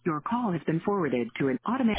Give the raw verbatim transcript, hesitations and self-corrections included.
Your call has been forwarded to an automatic